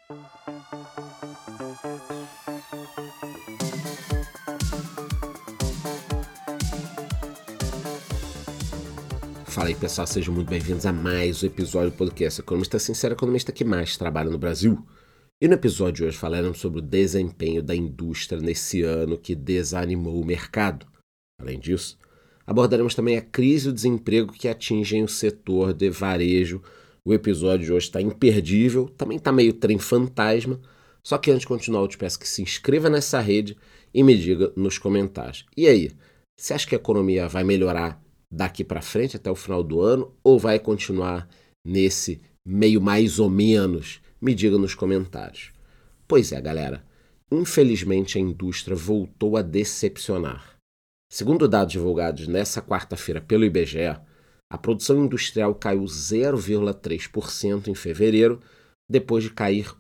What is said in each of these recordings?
Fala aí, pessoal, sejam muito bem-vindos a mais um episódio do podcast Economista Sincero, economista que mais trabalha no Brasil. E no episódio de hoje falaremos sobre o desempenho da indústria nesse ano que desanimou o mercado. Além disso, abordaremos também a crise e o desemprego que atingem o setor de varejo. O episódio de hoje está imperdível, também está meio trem fantasma, só que antes de continuar eu te peço que se inscreva nessa rede e me diga nos comentários. E aí, você acha que a economia vai melhorar daqui para frente até o final do ano ou vai continuar nesse meio mais ou menos? Me diga nos comentários. Pois é, galera, infelizmente a indústria voltou a decepcionar. Segundo dados divulgados nessa quarta-feira pelo IBGE, a produção industrial caiu 0,3% em fevereiro, depois de cair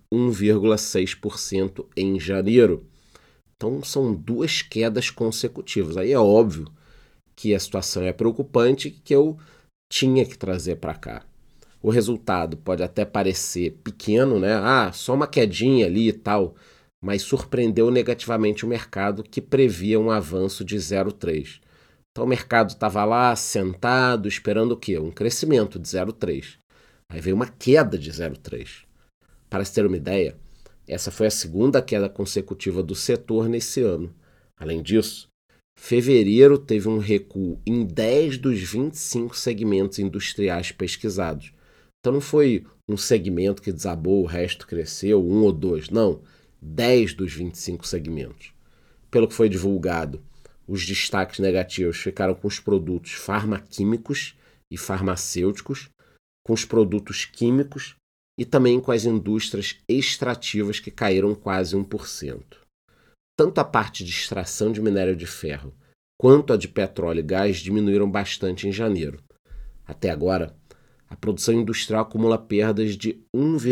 1,6% em janeiro. Então são duas quedas consecutivas. Aí é óbvio que a situação é preocupante e que eu tinha que trazer para cá. O resultado pode até parecer pequeno, né? Só uma quedinha ali e tal, mas surpreendeu negativamente o mercado que previa um avanço de 0,3. Então o mercado estava lá sentado esperando o quê? Um crescimento de 0,3. Aí veio uma queda de 0,3. Para se ter uma ideia, essa foi a segunda queda consecutiva do setor nesse ano. Além disso, fevereiro teve um recuo em 10 dos 25 segmentos industriais pesquisados. Então não foi um segmento que desabou, o resto cresceu, um ou dois, não. 10 dos 25 segmentos. Pelo que foi divulgado, os destaques negativos ficaram com os produtos farmaquímicos e farmacêuticos, com os produtos químicos e também com as indústrias extrativas que caíram quase 1%. Tanto a parte de extração de minério de ferro quanto a de petróleo e gás diminuíram bastante em janeiro. Até agora, a produção industrial acumula perdas de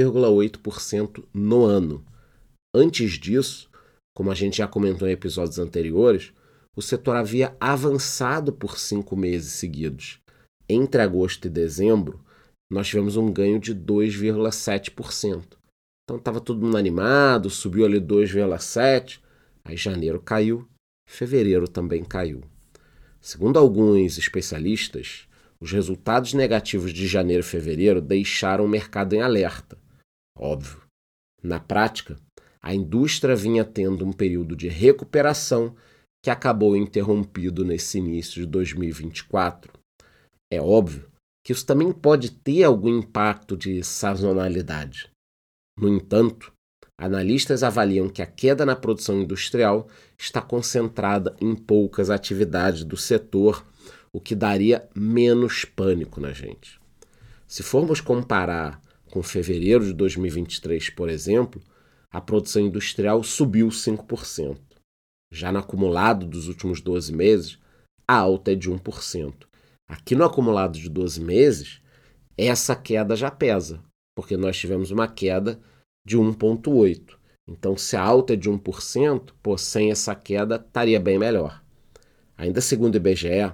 1,8% no ano. Antes disso, como a gente já comentou em episódios anteriores, o setor havia avançado por 5 meses seguidos. Entre agosto e dezembro, nós tivemos um ganho de 2,7%. Então estava todo mundo animado, subiu ali 2,7%, aí janeiro caiu, fevereiro também caiu. Segundo alguns especialistas, os resultados negativos de janeiro e fevereiro deixaram o mercado em alerta. Óbvio. Na prática, a indústria vinha tendo um período de recuperação que acabou interrompido nesse início de 2024. É óbvio que isso também pode ter algum impacto de sazonalidade. No entanto, analistas avaliam que a queda na produção industrial está concentrada em poucas atividades do setor, o que daria menos pânico na gente. Se formos comparar com fevereiro de 2023, por exemplo, a produção industrial subiu 5%. Já no acumulado dos últimos 12 meses, a alta é de 1%. Aqui no acumulado de 12 meses, essa queda já pesa, porque nós tivemos uma queda de 1,8%. Então, se a alta é de 1%, sem essa queda, estaria bem melhor. Ainda segundo o IBGE,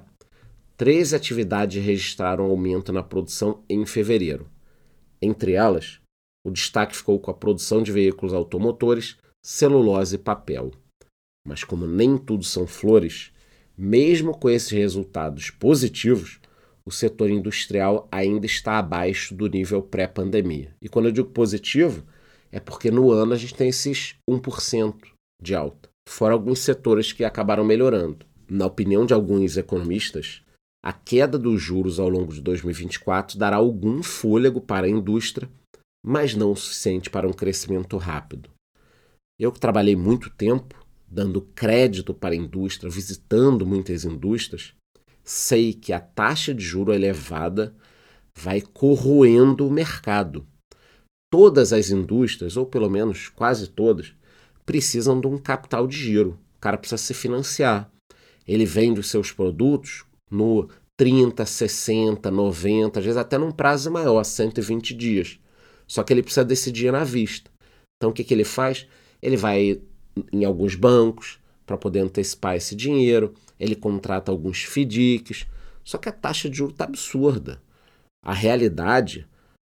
13 atividades registraram aumento na produção em fevereiro. Entre elas, o destaque ficou com a produção de veículos automotores, celulose e papel. Mas como nem tudo são flores, mesmo com esses resultados positivos, o setor industrial ainda está abaixo do nível pré-pandemia. E quando eu digo positivo, é porque no ano a gente tem esses 1% de alta, fora alguns setores que acabaram melhorando. Na opinião de alguns economistas, a queda dos juros ao longo de 2024 dará algum fôlego para a indústria, mas não o suficiente para um crescimento rápido. Eu que trabalhei muito tempo dando crédito para a indústria, visitando muitas indústrias, sei que a taxa de juro elevada vai corroendo o mercado. Todas as indústrias, ou pelo menos quase todas, precisam de um capital de giro. O cara precisa se financiar. Ele vende os seus produtos no 30, 60, 90, às vezes até num prazo maior, 120 dias. Só que ele precisa decidir na vista. Então o que ele faz? Ele vai em alguns bancos para poder antecipar esse dinheiro, ele contrata alguns FDICs, só que a taxa de juros está absurda. A realidade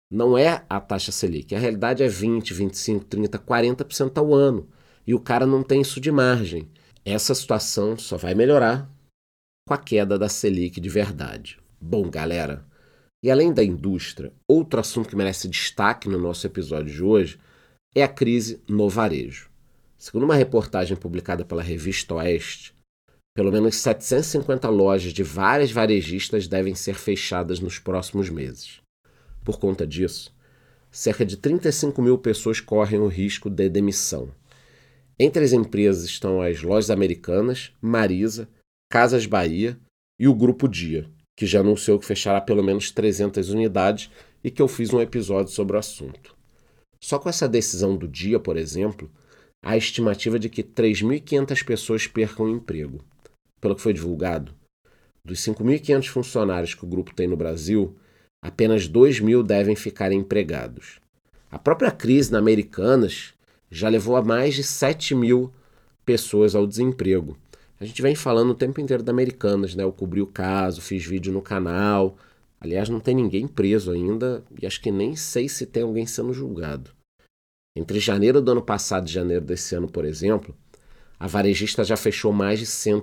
não é a taxa Selic. A realidade é 20, 25, 30, 40% ao ano. E o cara não tem isso de margem. Essa situação só vai melhorar com a queda da Selic de verdade. Bom, galera, e além da indústria, outro assunto que merece destaque no nosso episódio de hoje é a crise no varejo. Segundo uma reportagem publicada pela revista Oeste, pelo menos 750 lojas de várias varejistas devem ser fechadas nos próximos meses. Por conta disso, cerca de 35 mil pessoas correm o risco de demissão. Entre as empresas estão as Lojas Americanas, Marisa, Casas Bahia e o Grupo Dia, que já anunciou que fechará pelo menos 300 unidades e que eu fiz um episódio sobre o assunto. Só com essa decisão do Dia, por exemplo, há a estimativa de que 3.500 pessoas percam o emprego. Pelo que foi divulgado, dos 5.500 funcionários que o grupo tem no Brasil, apenas 2.000 devem ficar empregados. A própria crise na Americanas já levou a mais de 7.000 pessoas ao desemprego. A gente vem falando o tempo inteiro da Americanas, né? Eu cobri o caso, fiz vídeo no canal. Aliás, não tem ninguém preso ainda e acho que nem sei se tem alguém sendo julgado. Entre janeiro do ano passado e janeiro desse ano, por exemplo, a varejista já fechou mais de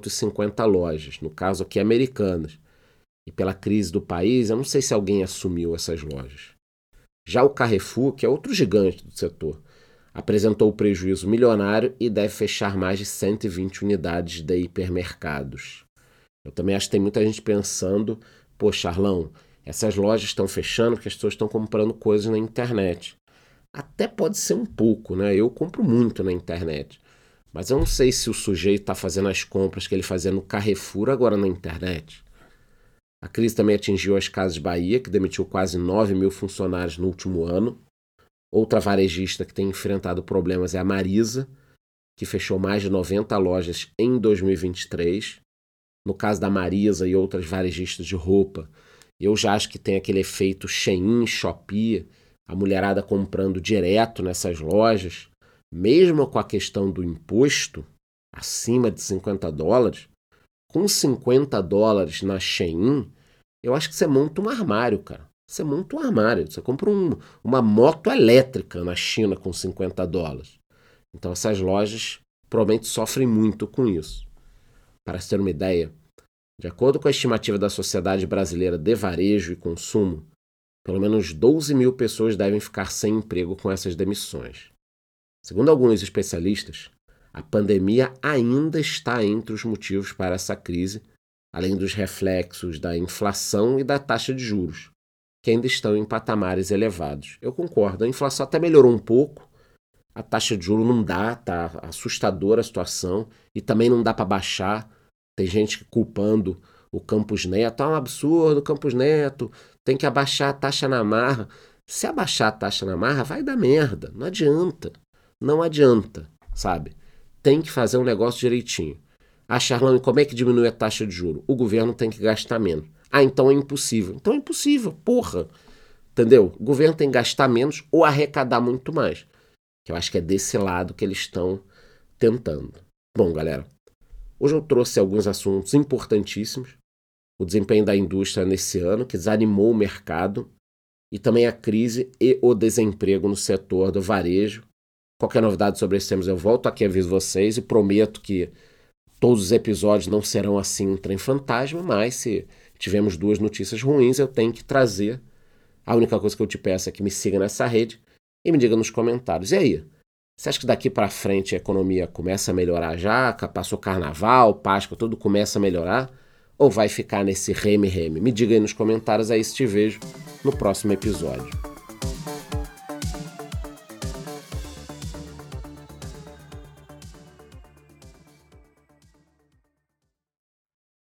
150 lojas, no caso aqui Americanas. E pela crise do país, eu não sei se alguém assumiu essas lojas. Já o Carrefour, que é outro gigante do setor, apresentou prejuízo milionário e deve fechar mais de 120 unidades de hipermercados. Eu também acho que tem muita gente pensando, pô, Charlão, essas lojas estão fechando porque as pessoas estão comprando coisas na internet. Até pode ser um pouco, né? Eu compro muito na internet. Mas eu não sei se o sujeito está fazendo as compras que ele fazia no Carrefour agora na internet. A crise também atingiu as Casas Bahia, que demitiu quase 9.000 funcionários no último ano. Outra varejista que tem enfrentado problemas é a Marisa, que fechou mais de 90 lojas em 2023. No caso da Marisa e outras varejistas de roupa, eu já acho que tem aquele efeito Shein, Shopee, a mulherada comprando direto nessas lojas. Mesmo com a questão do imposto, acima de $50, com $50 na Shein, eu acho que você monta um armário, cara. Você monta um armário, você compra uma moto elétrica na China com $50. Então essas lojas provavelmente sofrem muito com isso. Para se ter uma ideia, de acordo com a estimativa da Sociedade Brasileira de Varejo e Consumo, pelo menos 12.000 pessoas devem ficar sem emprego com essas demissões. Segundo alguns especialistas, a pandemia ainda está entre os motivos para essa crise, além dos reflexos da inflação e da taxa de juros, que ainda estão em patamares elevados. Eu concordo, a inflação até melhorou um pouco, a taxa de juros não dá, tá assustadora a situação, e também não dá para baixar. Tem gente culpando o Campos Neto, é um absurdo, Campos Neto, tem que abaixar a taxa na marra. Se abaixar a taxa na marra, vai dar merda, não adianta. Não adianta, sabe? Tem que fazer um negócio direitinho. Ah, Charlão, e como é que diminui a taxa de juros? O governo tem que gastar menos. Ah, então é impossível. Então é impossível, porra. Entendeu? O governo tem que gastar menos ou arrecadar muito mais. Que eu acho que é desse lado que eles estão tentando. Bom, galera, hoje eu trouxe alguns assuntos importantíssimos. O desempenho da indústria nesse ano, que desanimou o mercado, e também a crise e o desemprego no setor do varejo. Qualquer novidade sobre esses temas eu volto aqui a aviso vocês e prometo que todos os episódios não serão assim um trem fantasma, mas se tivermos duas notícias ruins eu tenho que trazer. A única coisa que eu te peço é que me siga nessa rede e me diga nos comentários. E aí? Você acha que daqui para frente a economia começa a melhorar já? Passou carnaval, Páscoa, tudo começa a melhorar? Ou vai ficar nesse reme-reme? Me diga aí nos comentários, aí se te vejo no próximo episódio.